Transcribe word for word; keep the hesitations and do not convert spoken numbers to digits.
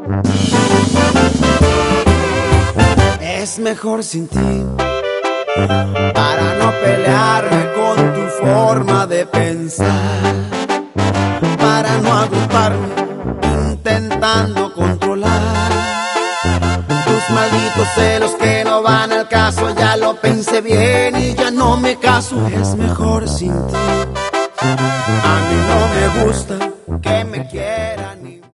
Es mejor sin ti, para no pelearme con tu forma de pensar, para no agruparme intentando controlar tus malditos celos que no van al caso. Ya lo pensé bien y ya no me caso. Es mejor sin ti, a mí no me gusta que me quieras.